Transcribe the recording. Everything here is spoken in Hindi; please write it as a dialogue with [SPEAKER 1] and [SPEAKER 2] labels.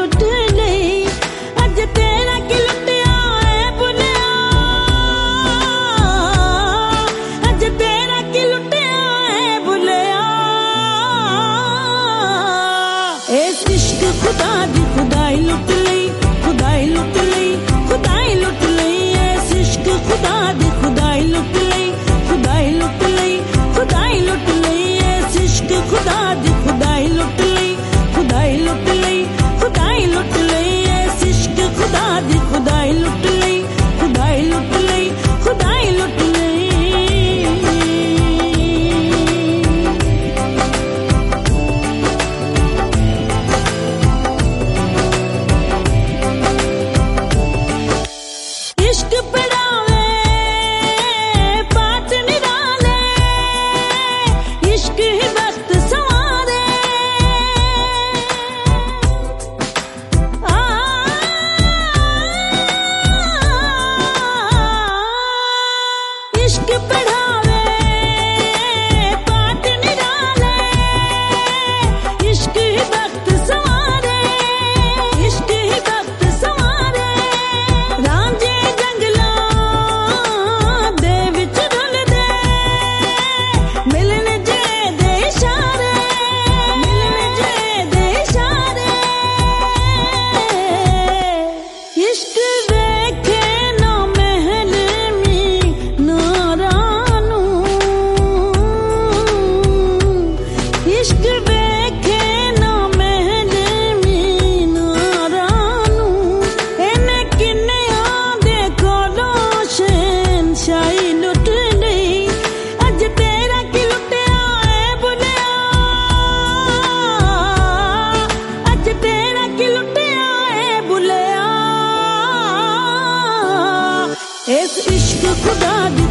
[SPEAKER 1] लुट गई। अज तेरा की लुटिया है बुलिया, अज तेरा की लुटिया है बुलिया। इस इश्क खुदा दी खुदाई लुट लई, खुदाई लुट लई, खुदाई लुट लई। इस इश्क खुदा दी खुदाई लुट लई, खुदाई लुट लई, खुदाई लुट लई। इस इश्क खुदा दी खुदाई लुट लई, खुदाई लुट लई, खुदाई लुट लई। इस इश्क खुदा दी खुदाई लुट लई, खुदाई लुट लई, खुदाई लुट लई। इश्क पड़ावे पाट निराले, इश्क ही वक्त संवारे। इश्क पढ़ावे पाट निराले, इश्क ही वक्त संवारे, इश्क ही वक्त संवारे। रांझे जंगलों दे विच रुलदे, मिलन जे दे इशारे, मिलन जे दे इशारे। इश्क वेखे ना महलमी नारानू, इश्क वेखे ना महलमी नारानू। इन्हें किन्नियां दे कोलों शहनशाही लुट गई। अज तेरा की लुटिया है बुलिया, अज तेरा की लुटिया है बुलिया। इस इश्क खुदा दी